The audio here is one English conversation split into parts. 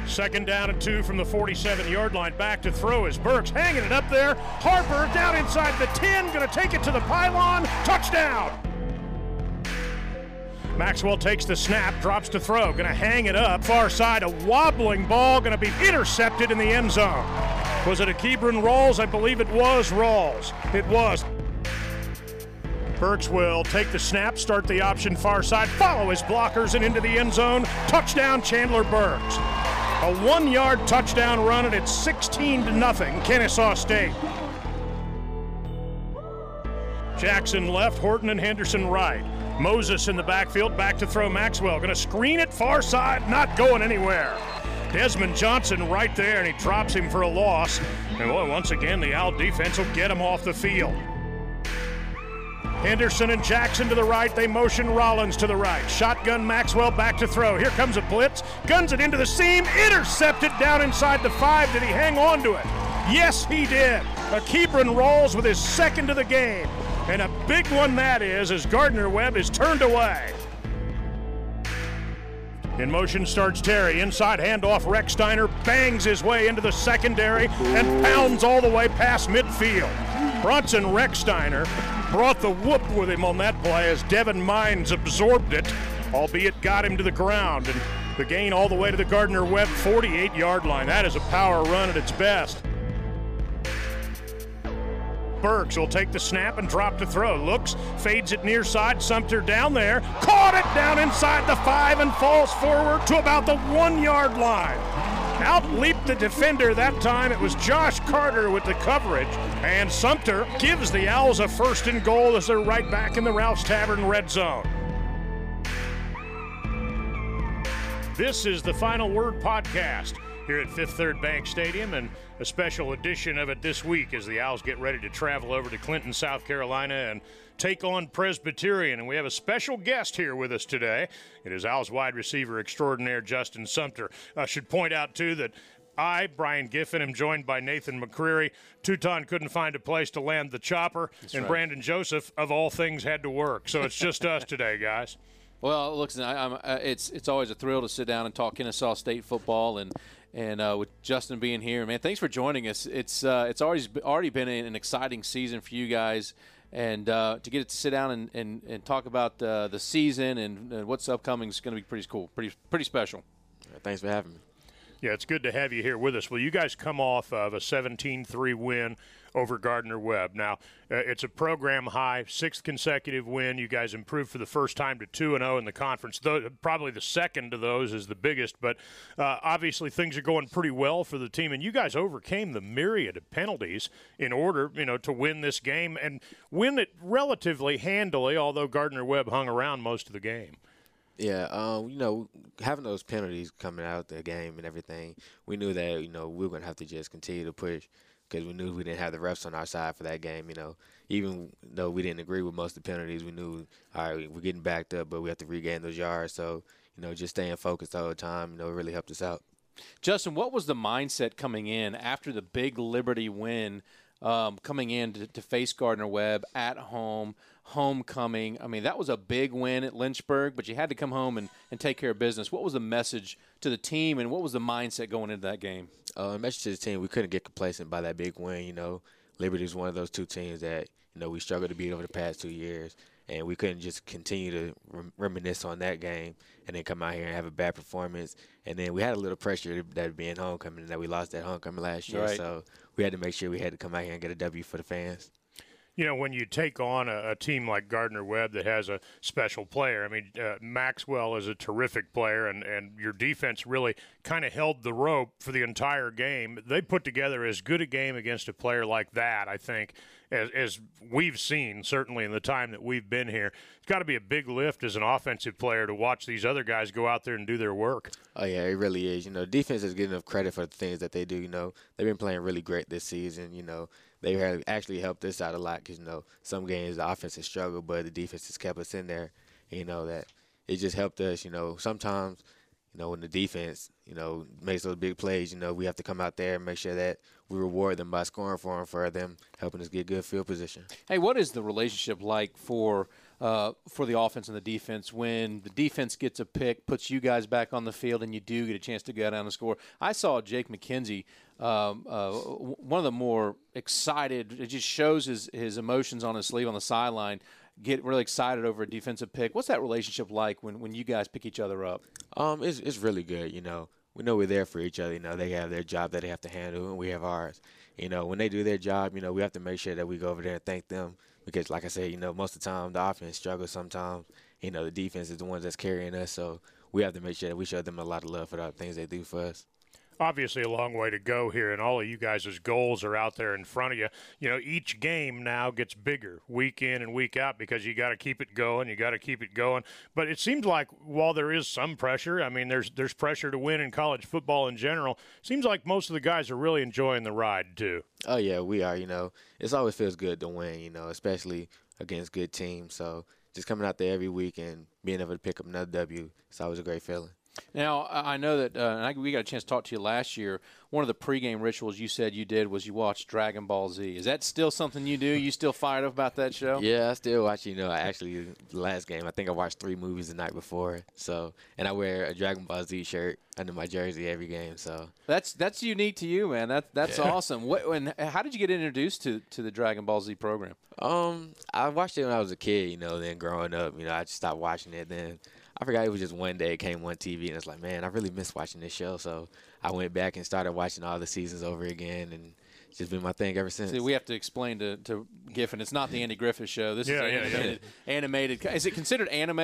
Second down and 2 from the 47-yard line. Back to throw is Burks, hanging it up there. Harper down inside the 10, going to take it to the pylon. Touchdown! Maxwell takes the snap, drops to throw, going to hang it up. Far side, a wobbling ball, going to be intercepted in the end zone. Was it a Kebron Rawls? I believe it was Rawls. It was. Burks will take the snap, start the option far side, follow his blockers and into the end zone. Touchdown, Chandler Burks. A 1-yard touchdown run, and it's 16-0, Kennesaw State. Jackson left, Horton and Henderson right. Moses in the backfield, back to throw Maxwell. Going to screen it far side, not going anywhere. Desmond Johnson right there, and he drops him for a loss. And boy, once again, the Owl defense will get him off the field. Henderson and Jackson to the right. They motion Rollins to the right. Shotgun Maxwell back to throw. Here comes a blitz. Guns it into the seam. Intercepted down inside the 5. Did he hang on to it? Yes, he did. A Kebron Rawls with his second of the game. And a big one that is, as Gardner Webb is turned away. In motion starts Terry. Inside handoff, Recksteiner bangs his way into the secondary and pounds all the way past midfield. Bronson Recksteiner brought the whoop with him on that play as Devin Mines absorbed it, albeit got him to the ground. And the gain all the way to the Gardner Webb 48-yard line. That is a power run at its best. Burks will take the snap and drop to throw. Looks, fades it near side. Sumter down there. Caught it down inside the 5 and falls forward to about the 1-yard line. Out leaped the defender that time. It was Josh Carter with the coverage. And Sumter gives the Owls a 1st and goal as they're right back in the Ralph's Tavern red zone. This is the Final Word podcast here at Fifth Third Bank Stadium, and a special edition of it this week as the Owls get ready to travel over to Clinton, South Carolina and take on Presbyterian. And we have a special guest here with us today. It is Owls wide receiver extraordinaire Justin Sumter. I should point out, too, that I, Brian Giffen, am joined by Nathan McCreary. Teuton couldn't find a place to land the chopper, That's and right. Brandon Joseph, of all things, had to work. So it's just us today, guys. Well, listen, it's always a thrill to sit down and talk Kennesaw State football, and with Justin being here, man, thanks for joining us. It's already been an exciting season for you guys, and to get to sit down and talk about the season and what's upcoming is going to be pretty cool, pretty special. Thanks for having me. Yeah, it's good to have you here with us. Well, you guys come off of a 17-3 win over Gardner Webb. Now, it's a program high, 6th consecutive win. You guys improved for the first time to 2-0 in the conference. Probably the second of those is the biggest, but obviously things are going pretty well for the team. And you guys overcame the myriad of penalties in order, to win this game and win it relatively handily, although Gardner Webb hung around most of the game. Yeah, having those penalties coming out of the game and everything, we knew that, we were going to have to just continue to push because we knew we didn't have the refs on our side for that game, Even though we didn't agree with most of the penalties, we knew, all right, we're getting backed up, but we have to regain those yards. So, just staying focused all the time, it really helped us out. Justin, what was the mindset coming in after the big Liberty win, coming in to face Gardner Webb at home, homecoming? I mean, that was a big win at Lynchburg, but you had to come home and take care of business. What was the message to the team, and what was the mindset going into that game? The message to the team, we couldn't get complacent by that big win. Liberty is one of those two teams that, we struggled to beat over the past 2 years, and we couldn't just continue to reminisce on that game and then come out here and have a bad performance. And then we had a little pressure that being homecoming, that we lost that homecoming last year. Right. So we had to make sure we had to come out here and get a W for the fans. When you take on a team like Gardner Webb that has a special player, Maxwell is a terrific player, and your defense really kind of held the rope for the entire game. They put together as good a game against a player like that, I think, as we've seen, certainly in the time that we've been here. It's got to be a big lift as an offensive player to watch these other guys go out there and do their work. Oh, yeah, it really is. Defense is getting enough credit for the things that they do. They've been playing really great this season, They have actually helped us out a lot because, some games the offense has struggled, but the defense has kept us in there. That it just helped us. Sometimes, when the defense, makes those big plays, we have to come out there and make sure that we reward them by scoring for them helping us get good field position. Hey, what is the relationship like for for the offense and the defense when the defense gets a pick, puts you guys back on the field, and you do get a chance to go down and score. I saw Jake McKenzie, one of the more excited. It just shows his emotions on his sleeve on the sideline. Get really excited over a defensive pick. What's that relationship like when you guys pick each other up? It's really good. You know, we know we're there for each other. You know, they have their job that they have to handle, and we have ours. You know, when they do their job, you know, we have to make sure that we go over there and thank them because, like I said, you know, most of the time the offense struggles sometimes. You know, the defense is the ones that's carrying us, so we have to make sure that we show them a lot of love for the things they do for us. Obviously a long way to go here, and all of you guys' goals are out there in front of you. You know, each game now gets bigger week in and week out because you got to keep it going. You got to keep it going. But it seems like while there is some pressure, I mean, there's pressure to win in college football in general. Seems like most of the guys are really enjoying the ride too. Oh, yeah, we are. You know, it always feels good to win, you know, especially against good teams. So just coming out there every week and being able to pick up another W, it's always a great feeling. Now, I know that we got a chance to talk to you last year. One of the pregame rituals you said you did was you watched Dragon Ball Z. Is that still something you do? You still fired up about that show? Yeah, I still watch. You know, actually, the last game, I think I watched 3 movies the night before. So, and I wear a Dragon Ball Z shirt under my jersey every game. So that's unique to you, man. That's awesome. How did you get introduced to the Dragon Ball Z program? I watched it when I was a kid. You know, then growing up, you know, I just stopped watching it. Then I forgot it was just one day it came on TV, and it's like, man, I really miss watching this show. So I went back and started watching all the seasons over again, and it's just been my thing ever since. See, we have to explain to Giffen, it's not the Andy Griffith Show. This is animated. Is it considered anime?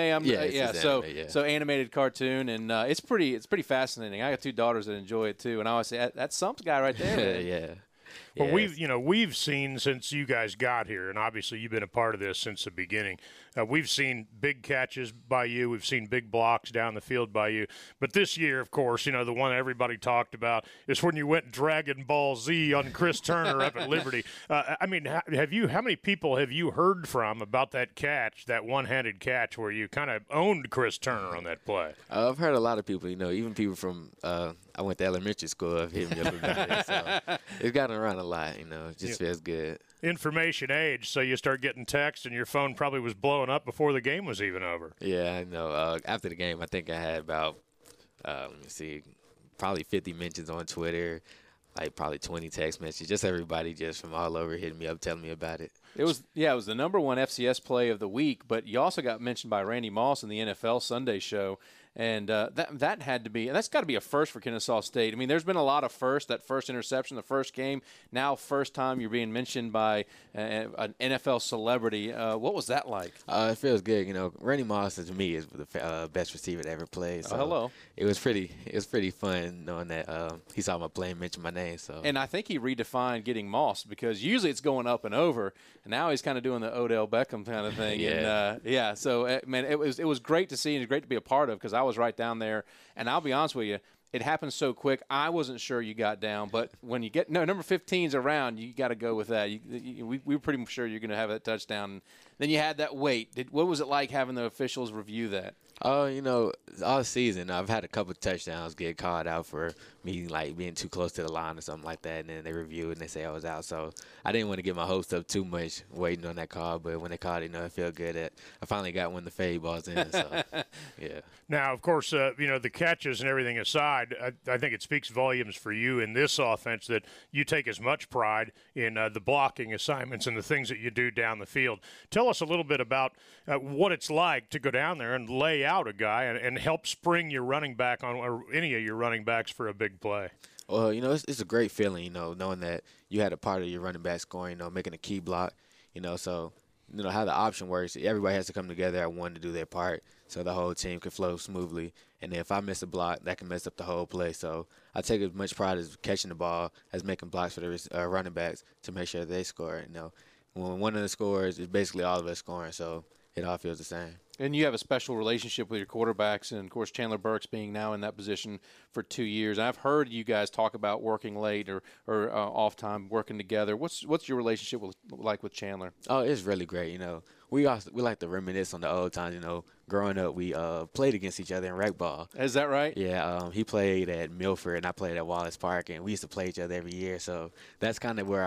So animated cartoon, and it's pretty fascinating. I got 2 daughters that enjoy it too, and I always say that's some guy right there, man. Yeah. Well, we've seen since you guys got here, and obviously you've been a part of this since the beginning. We've seen big catches by you. We've seen big blocks down the field by you. But this year, of course, you know, the one everybody talked about is when you went Dragon Ball Z on Chris Turner up at Liberty. I mean, how many people have you heard from about that catch, that one-handed catch where you kind of owned Chris Turner on that play? I've heard a lot of people, you know, even people from I went to elementary school have hit me up about it. So it's gotten around a lot, you know. It just feels good. Information age, so you start getting texts and your phone probably was blowing up before the game was even over. Yeah, I know. After the game, I think I had about, probably 50 mentions on Twitter, like probably 20 text messages. Just everybody just from all over hitting me up, telling me about it. It was the #1 FCS play of the week, but you also got mentioned by Randy Moss in the NFL Sunday show. And that had to be – and that's got to be a first for Kennesaw State. I mean, there's been a lot of firsts, that first interception, the first game. Now first time you're being mentioned by an NFL celebrity. What was that like? It feels good. You know, Randy Moss, to me, is the best receiver to ever play. So hello. It was pretty fun knowing that he saw my play and mentioned my name. So. And I think he redefined getting Moss because usually it's going up and over, and now he's kind of doing the Odell Beckham kind of thing. Yeah. And, so, man, it was great to see and great to be a part of because I was right down there. And I'll be honest with you, it happened so quick. I wasn't sure you got down, but when you get number 15's around, you got to go with that. We were pretty sure you're going to have that touchdown. Then you had that wait. What was it like having the officials review that? You know, all season I've had a couple of touchdowns get called out for me like being too close to the line or something like that, and then they review it and they say I was out. So I didn't want to get my hopes up too much waiting on that call, but when they called it, you know, it felt good that I finally got one of the fade balls in. So yeah. Now, of course, you know, the catches and everything aside, I think it speaks volumes for you in this offense that you take as much pride in the blocking assignments and the things that you do down the field. Tell us a little bit about what it's like to go down there and lay out a guy and help spring your running back on, or any of your running backs for a big play. Well, you know, it's a great feeling, you know, knowing that you had a part of your running back scoring, you know, making a key block, you know, so, you know, how the option works, everybody has to come together at one to do their part so the whole team can flow smoothly. And then if I miss a block, that can mess up the whole play. So I take as much pride as catching the ball as making blocks for the running backs to make sure they score. You know, when one of the scores, it's basically all of us scoring, so it all feels the same. And you have a special relationship with your quarterbacks, and, of course, Chandler Burks being now in that position for 2 years. I've heard you guys talk about working late or off time, working together. What's your relationship like with Chandler? Oh, it's really great. You know, we like to reminisce on the old times. You know, growing up, we played against each other in rec ball. Is that right? Yeah, he played at Milford, and I played at Wallace Park, and we used to play each other every year. So that's kind of where our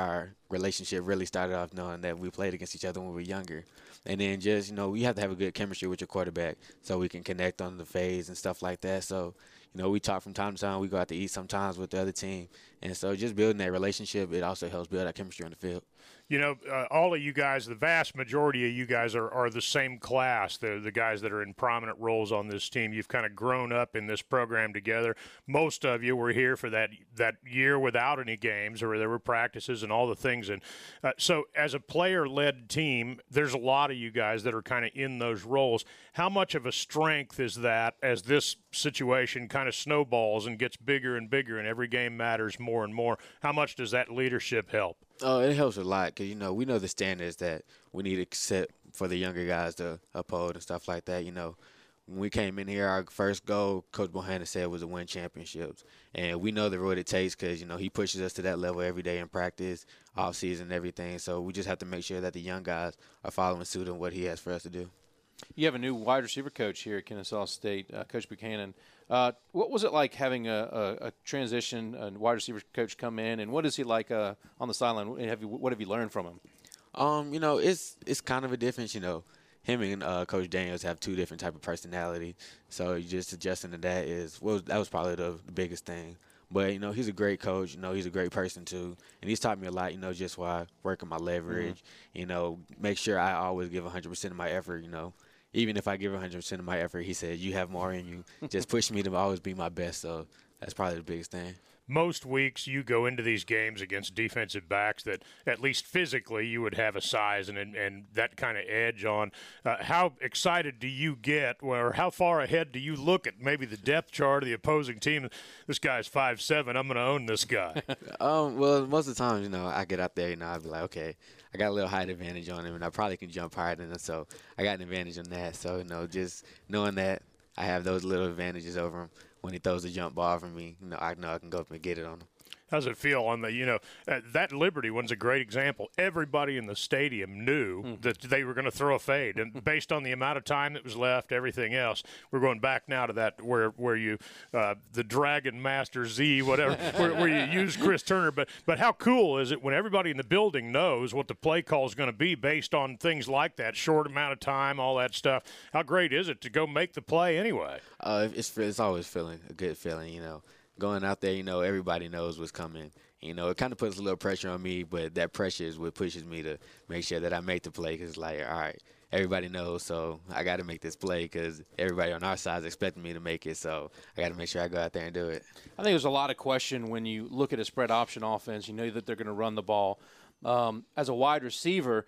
relationship really started off knowing that we played against each other when we were younger. And then just, you have to have a good chemistry with your quarterback so we can connect on the phase and stuff like that. So, we talk from time to time. We go out to eat sometimes with the other team. And so just building that relationship, it also helps build that chemistry on the field. All of you guys, the vast majority of you guys are the same class, the guys that are in prominent roles on this team. You've kind of grown up in this program together. Most of you were here for that year without any games, or there were practices and all the things. And so as a player-led team, there's a lot of you guys that are kind of in those roles. How much of a strength is that as this situation kind of snowballs and gets bigger and bigger and every game matters more and more? How much does that leadership help? Oh, it helps a lot because, we know the standards that we need to set for the younger guys to uphold and stuff like that. When we came in here, our first goal, Coach Bohanna said, was to win championships. And we know the road it takes because, he pushes us to that level every day in practice, off season, and everything. So we just have to make sure that the young guys are following suit on what he has for us to do. You have a new wide receiver coach here at Kennesaw State, Coach Buchanan. What was it like having a transition, a wide receiver coach come in, and what is he like on the sideline? What have you learned from him? It's kind of a difference. Him and Coach Daniels have two different type of personality, so just adjusting to that that was probably the biggest thing. But, he's a great coach. He's a great person, too. And he's taught me a lot, just while working my leverage, make sure I always give 100% of my effort, Even if I give 100% of my effort, he said, you have more in you. Just push me to always be my best. So that's probably the biggest thing. Most weeks you go into these games against defensive backs that at least physically you would have a size and that kind of edge on. How excited do you get, or how far ahead do you look at maybe the depth chart of the opposing team? This guy's 5'7", I'm going to own this guy. Well, most of the time, I get out there, I'll be like, okay, I got a little height advantage on him, and I probably can jump higher than him, so I got an advantage on that. So, just knowing that I have those little advantages over him. When he throws a jump ball for me, I know I can go up and get it on him. How's it feel on the, that Liberty one's a great example. Everybody in the stadium knew that they were going to throw a fade. And based on the amount of time that was left, everything else, we're going back now to that where you, the Dragon Master Z, whatever, where you use Chris Turner. But how cool is it when everybody in the building knows what the play call is going to be based on things like that, short amount of time, all that stuff? How great is it to go make the play anyway? It's always a good feeling, Going out there, everybody knows what's coming. It kind of puts a little pressure on me, but that pressure is what pushes me to make sure that I make the play because it's like, all right, everybody knows, so I got to make this play because everybody on our side is expecting me to make it, so I got to make sure I go out there and do it. I think there's a lot of question when you look at a spread option offense. You know that they're going to run the ball. As a wide receiver,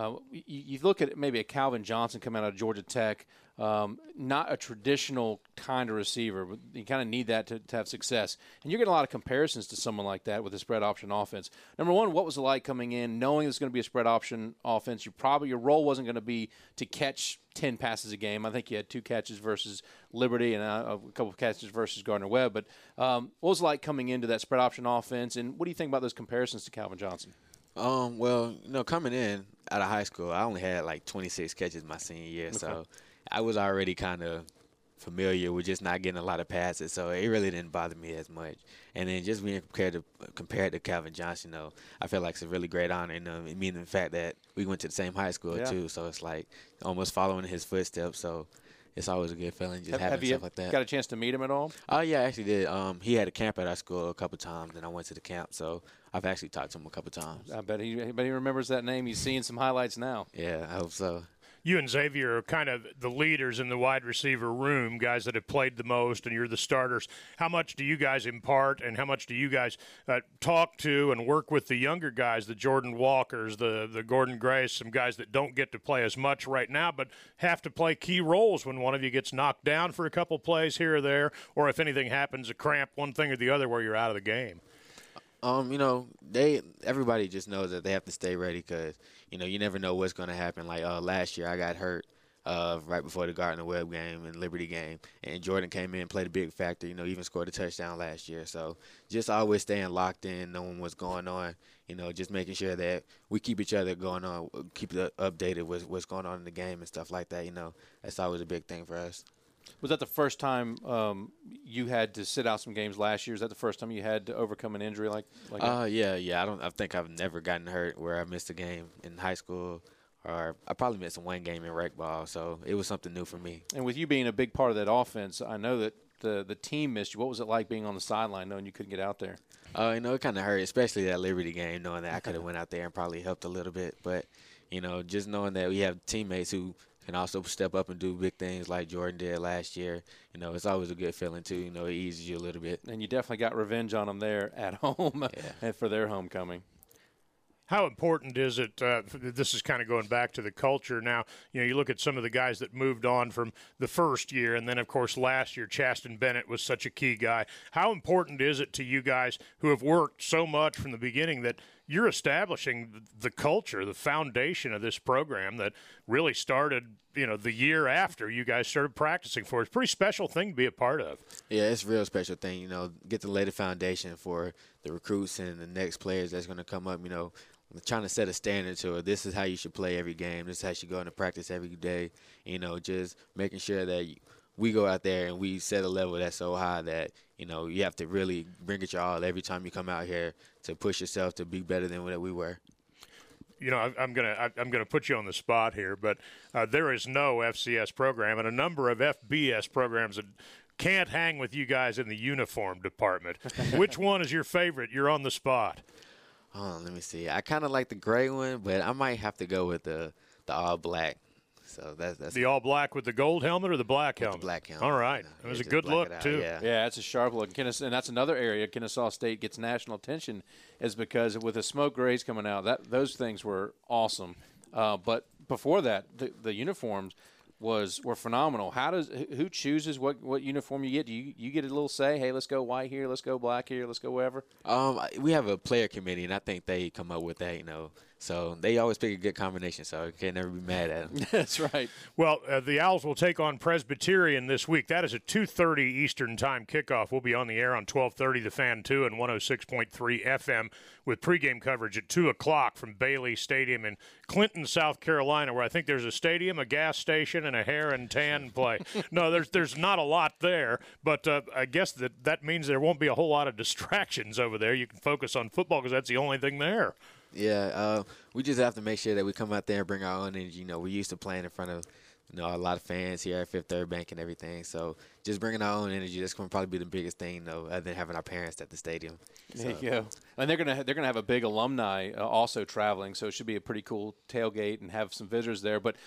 you look at maybe a Calvin Johnson coming out of Georgia Tech, not a traditional kind of receiver, but you kind of need that to have success. And you're getting a lot of comparisons to someone like that with a spread option offense. Number one, what was it like coming in, knowing it's going to be a spread option offense? Your role wasn't going to be to catch 10 passes a game. I think you had 2 catches versus Liberty and a couple of catches versus Gardner-Webb. But what was it like coming into that spread option offense, and what do you think about those comparisons to Calvin Johnson? Well, coming in out of high school, I only had like 26 catches my senior year, okay. So I was already kind of familiar with just not getting a lot of passes, so it really didn't bother me as much. And then just being compared to Calvin Johnson, I feel like it's a really great honor, meaning the fact that we went to the same high school too, so it's like almost following his footsteps. So it's always a good feeling just having stuff like that. Got a chance to meet him at all? Oh, yeah, I actually did. He had a camp at our school a couple times, and I went to the camp, so I've actually talked to him a couple times. I bet he remembers that name. He's seeing some highlights now. Yeah, I hope so. You and Xavier are kind of the leaders in the wide receiver room, guys that have played the most, and you're the starters. How much do you guys impart, and how much do you guys talk to and work with the younger guys, the Jordan Walkers, the Gordon Grace, some guys that don't get to play as much right now but have to play key roles when one of you gets knocked down for a couple plays here or there, or if anything happens, a cramp, one thing or the other where you're out of the game? Everybody just knows that they have to stay ready because, you never know what's going to happen. Like last year I got hurt right before the Gardner-Webb game and Liberty game, and Jordan came in, played a big factor, even scored a touchdown last year. So just always staying locked in, knowing what's going on, just making sure that we keep each other going on, keep updated with what's going on in the game and stuff like that. That's always a big thing for us. Was that the first time you had to sit out some games last year? Is that the first time you had to overcome an injury like that? Yeah. I think I've never gotten hurt where I missed a game in high school, or I probably missed one game in rec ball. So it was something new for me. And with you being a big part of that offense, I know that the team missed you. What was it like being on the sideline knowing you couldn't get out there? It kind of hurt, especially that Liberty game, knowing that I could have went out there and probably helped a little bit. But, just knowing that we have teammates who can also step up and do big things like Jordan did last year, it's always a good feeling, too. It eases you a little bit. And you definitely got revenge on them there at home and for their homecoming. How important is it, this is kind of going back to the culture now, you look at some of the guys that moved on from the first year, and then, of course, last year, Chaston Bennett was such a key guy. How important is it to you guys who have worked so much from the beginning that you're establishing the culture, the foundation of this program that really started, the year after you guys started practicing for? It's a pretty special thing to be a part of. Yeah, it's a real special thing, get to lay the foundation for the recruits and the next players that's going to come up, trying to set a standard to it. This is how you should play every game. This is how you should go into practice every day. Just making sure that we go out there and we set a level that's so high that, you have to really bring it your all every time you come out here to push yourself to be better than what we were. I'm gonna put you on the spot here, but there is no FCS program and a number of FBS programs that can't hang with you guys in the uniform department. Which one is your favorite? You're on the spot. Oh, let me see. I kind of like the gray one, but I might have to go with the all black. So that's the all black with the gold helmet or the black helmet? The black helmet. All right. It was a good look, too. Yeah, it's a sharp look. And that's another area Kennesaw State gets national attention is because with the smoke grays coming out, those things were awesome. But before that, the uniforms were phenomenal. Who chooses what uniform you get? Do you get a little say? Hey, let's go white here, let's go black here, let's go wherever. We have a player committee, and I think they come up with that. So they always pick a good combination. So you can't never be mad at them. That's right. Well, the Owls will take on Presbyterian this week. That is a 2:30 Eastern Time kickoff. We'll be on the air on 12:30 The Fan 2 and 106.3 FM with pregame coverage at 2 o'clock from Bailey Stadium in Clinton, South Carolina, where I think there's a stadium, a gas station, and a hair and tan play. No, there's not a lot there, but I guess that means there won't be a whole lot of distractions over there. You can focus on football because that's the only thing there. Yeah, we just have to make sure that we come out there and bring our own energy. We're used to playing in front of a lot of fans here at Fifth Third Bank and everything. So just bringing our own energy, that's going to probably be the biggest thing, other than having our parents at the stadium. There you go. And they're gonna have a big alumni also traveling, so it should be a pretty cool tailgate and have some visitors there. But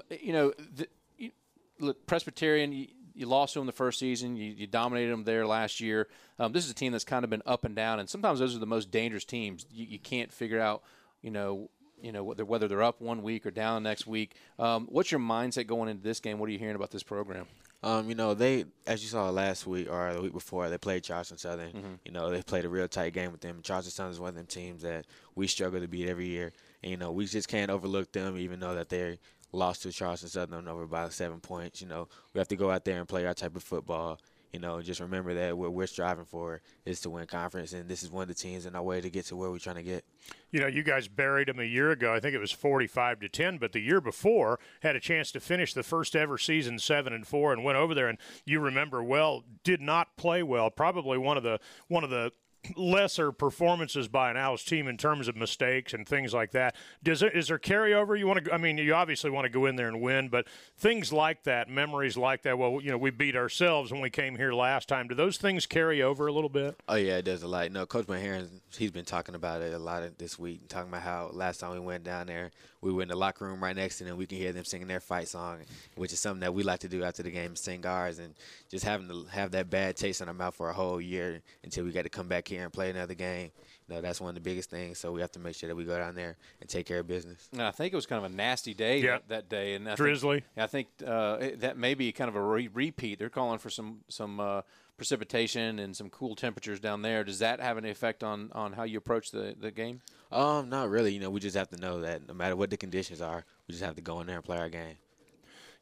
look, Presbyterian. You lost to them the first season. You dominated them there last year. This is a team that's kind of been up and down, and sometimes those are the most dangerous teams. You can't figure out, whether they're up one week or down the next week. What's your mindset going into this game? What are you hearing about this program? They, as you saw last week or the week before, they played Charleston Southern. Mm-hmm. They played a real tight game with them. Charleston Southern is one of them teams that we struggle to beat every year. And, we just can't overlook them, even though that they're lost to Charleston Southern over by 7 points. We have to go out there and play our type of football. Just remember that what we're striving for is to win conference, and this is one of the teams in our way to get to where we're trying to get. You guys buried them a year ago. I think it was 45-10, but the year before had a chance to finish the first ever season 7-4 and went over there. And you remember well, did not play well. Probably one of the lesser performances by an Owls team in terms of mistakes and things like that. Is there carryover? You obviously want to go in there and win, but things like that, memories like that, we beat ourselves when we came here last time. Do those things carry over a little bit? Oh, yeah, it does a lot. Coach Maharon, he's been talking about it a lot this week, talking about how last time we went down there, we were in the locker room right next to them. We can hear them singing their fight song, which is something that we like to do after the game, sing ours, and just having to have that bad taste in our mouth for a whole year until we got to come back here and play another game. That's one of the biggest things. So we have to make sure that we go down there and take care of business. And I think it was kind of a nasty day that day. And drizzly. I think that may be kind of a repeat. They're calling for some precipitation and some cool temperatures down there. Does that have any effect on how you approach the game? Not really. We just have to know that no matter what the conditions are, we just have to go in there and play our game.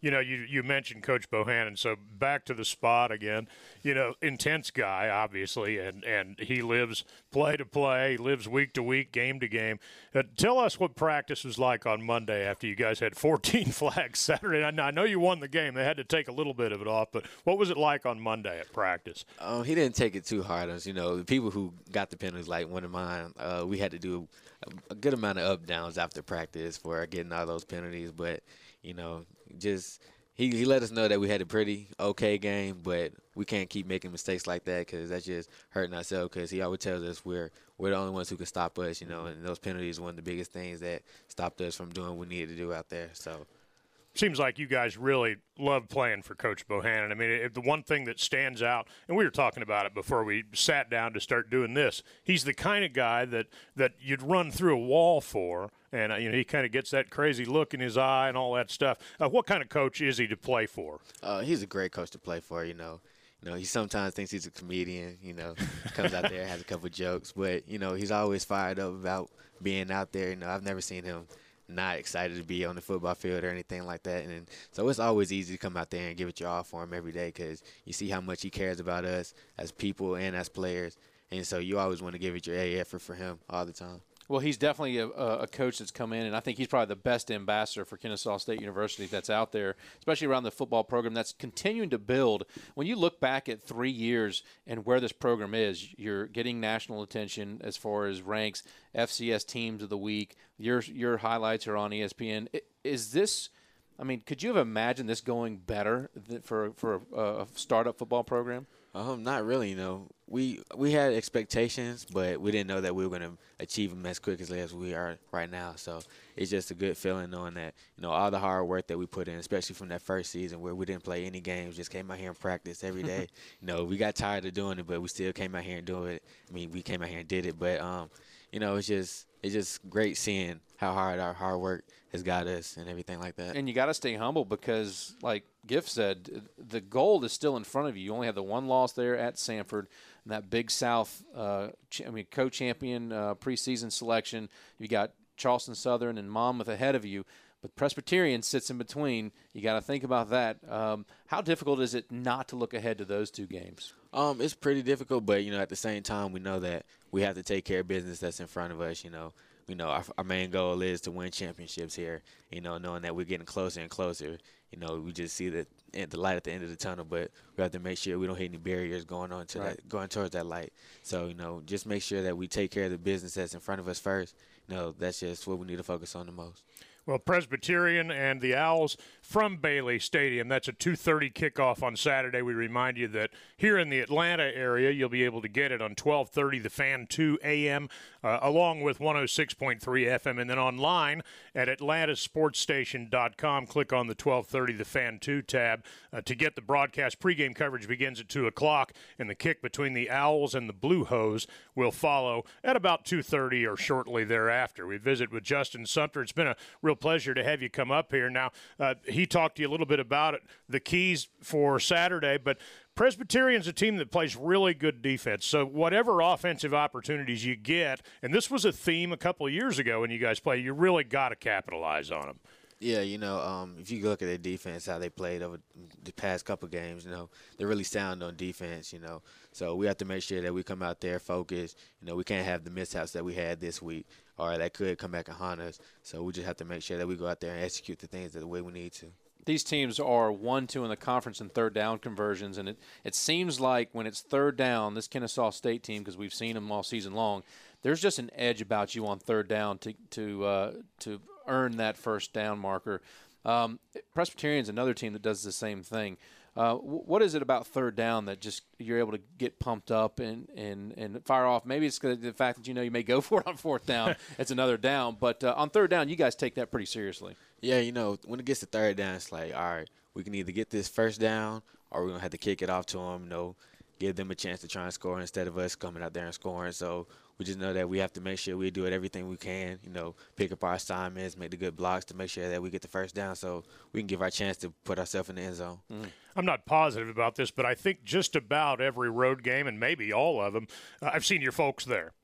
You mentioned Coach Bohannon, so back to the spot again. Intense guy, obviously, and he lives play to play, lives week to week, game to game. Tell us what practice was like on Monday after you guys had 14 flags Saturday. I know you won the game. They had to take a little bit of it off, but what was it like on Monday at practice? He didn't take it too hard on us. The people who got the penalties, like one of mine, we had to do a good amount of up-downs after practice for getting all those penalties. But, just he let us know that we had a pretty okay game, but we can't keep making mistakes like that because that's just hurting ourselves because he always tells us we're the only ones who can stop us, and those penalties are one of the biggest things that stopped us from doing what we needed to do out there. So. Seems like you guys really love playing for Coach Bohannon. I mean, the one thing that stands out, and we were talking about it before we sat down to start doing this, he's the kind of guy that you'd run through a wall for, and he kind of gets that crazy look in his eye and all that stuff. What kind of coach is he to play for? He's a great coach to play for, he sometimes thinks he's a comedian, comes out there, has a couple jokes, but, he's always fired up about being out there. I've never seen him not excited to be on the football field or anything like that. And so it's always easy to come out there and give it your all for him every day because you see how much he cares about us as people and as players. And so you always want to give it your A effort for him all the time. Well, he's definitely a coach that's come in, and I think he's probably the best ambassador for Kennesaw State University that's out there, especially around the football program that's continuing to build. When you look back at 3 years and where this program is, you're getting national attention as far as ranks, FCS teams of the week. Your highlights are on ESPN. Is this – I mean, could you have imagined this going better for a startup football program? Not really, We had expectations, but we didn't know that we were going to achieve them as quickly as we are right now. So it's just a good feeling knowing that, all the hard work that we put in, especially from that first season where we didn't play any games, just came out here and practiced every day. We got tired of doing it, but we still came out here and doing it. I mean, we came out here and did it. But, it's just great seeing how hard our hard work has got us and everything like that. And you got to stay humble because, like Giff said, the gold is still in front of you. You only have the one loss there at Sanford, and that Big South, co-champion preseason selection. You got Charleston Southern and Monmouth ahead of you, but Presbyterian sits in between. You got to think about that. How difficult is it not to look ahead to those two games? It's pretty difficult, but at the same time, we know that we have to take care of business that's in front of us. Our main goal is to win championships here. Knowing that we're getting closer and closer. We just see the light at the end of the tunnel, but we have to make sure we don't hit any barriers going towards that light. So just make sure that we take care of the business that's in front of us first. That's just what we need to focus on the most. Well, Presbyterian and the Owls from Bailey Stadium. That's a 2:30 kickoff on Saturday. We remind you that here in the Atlanta area, you'll be able to get it on 1230 The Fan 2 a.m. Along with 106.3 FM. And then online at atlantasportsstation.com, click on the 1230 The Fan 2 tab to get the broadcast. Pregame coverage begins at 2 o'clock, and the kick between the Owls and the Blue Hose will follow at about 2:30 or shortly thereafter. We visit with Justin Sumter. It's been a real pleasure to have you come up here. Now, he talked to you a little bit about it, the keys for Saturday, but Presbyterian's a team that plays really good defense. So whatever offensive opportunities you get, and this was a theme a couple of years ago when you guys play, you really got to capitalize on them. Yeah, if you look at their defense, how they played over the past couple of games, they're really sound on defense, So we have to make sure that we come out there focused. We can't have the mishaps that we had this week or that could come back and haunt us. So we just have to make sure that we go out there and execute the things the way we need to. These teams are 1-2 in the conference in third down conversions, and it seems like when it's third down, this Kennesaw State team, because we've seen them all season long, there's just an edge about you on third down to earn that first down marker. Presbyterian's another team that does the same thing. What is it about third down that just you're able to get pumped up and fire off? Maybe it's the fact that you may go for it on fourth down. It's another down. But on third down, you guys take that pretty seriously. Yeah, when it gets to third down, it's like, all right, we can either get this first down or we're going to have to kick it off to them, give them a chance to try and score instead of us coming out there and scoring. So we just know that we have to make sure we do it everything we can, pick up our assignments, make the good blocks to make sure that we get the first down so we can give our chance to put ourselves in the end zone. I'm not positive about this, but I think just about every road game, and maybe all of them, I've seen your folks there.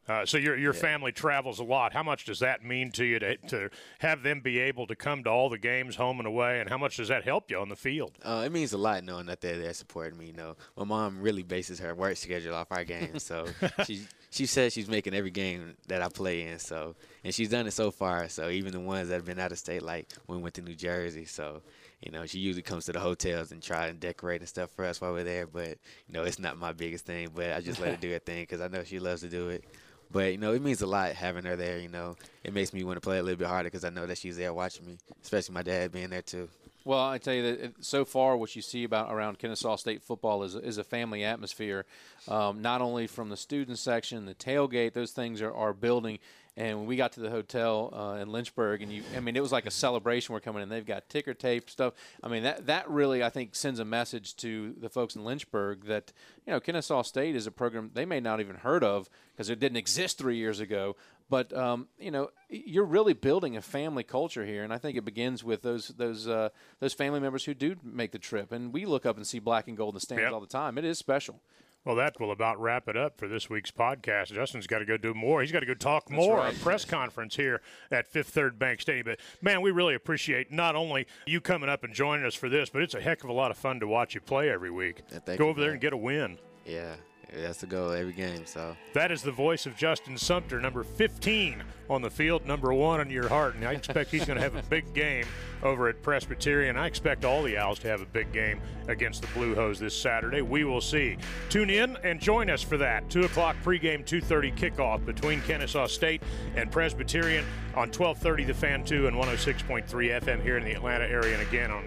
So your family travels a lot. How much does that mean to you to have them be able to come to all the games home and away, and how much does that help you on the field? It means a lot knowing that they're there supporting me. You know, my mom really bases her work schedule off our games, so she says she's making every game that I play in. So, and she's done it so far. So even the ones that have been out of state, like when we went to New Jersey, so. You know, she usually comes to the hotels and try and decorate and stuff for us while we're there. But, you know, it's not my biggest thing. But I just let her do her thing because I know she loves to do it. But, you know, it means a lot having her there, you know. It makes me want to play a little bit harder because I know that she's there watching me, especially my dad being there too. Well, I tell you that so far what you see around Kennesaw State football is a family atmosphere, not only from the student section, the tailgate, those things are building. And when we got to the hotel in Lynchburg, it was like a celebration. We're coming in. They've got ticker tape stuff. I mean, that really, I think, sends a message to the folks in Lynchburg that, you know, Kennesaw State is a program they may not even heard of because it didn't exist 3 years ago. But, you know, you're really building a family culture here, and I think it begins with those family members who do make the trip. And we look up and see black and gold in the stands all the time. It is special. Well, that will about wrap it up for this week's podcast. Justin's got to go do more. He's got to go talk more. Right. A press conference here at Fifth Third Bank Stadium. But, man, we really appreciate not only you coming up and joining us for this, but it's a heck of a lot of fun to watch you play every week. Yeah, go over there and get a win. Yeah. That's the goal every game. So that is the voice of Justin Sumter, number 15 on the field, number 1 on your heart. And I expect he's going to have a big game over at Presbyterian. I expect all the Owls to have a big game against the Blue Hose this Saturday. We will see. Tune in and join us for that. 2 o'clock pregame, 2:30 kickoff between Kennesaw State and Presbyterian on 1230 The Fan 2 and 106.3 FM here in the Atlanta area, and again on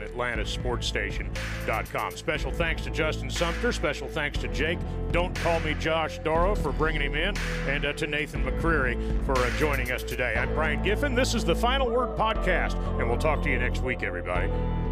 AtlantaSportsStation.com. Special thanks to Justin Sumter. Special thanks to Jake. Don't call me Josh Doro for bringing him in, and to Nathan McCreary for joining us today. I'm Brian Giffen. This is the Final Word Podcast, and we'll talk to you next week, everybody.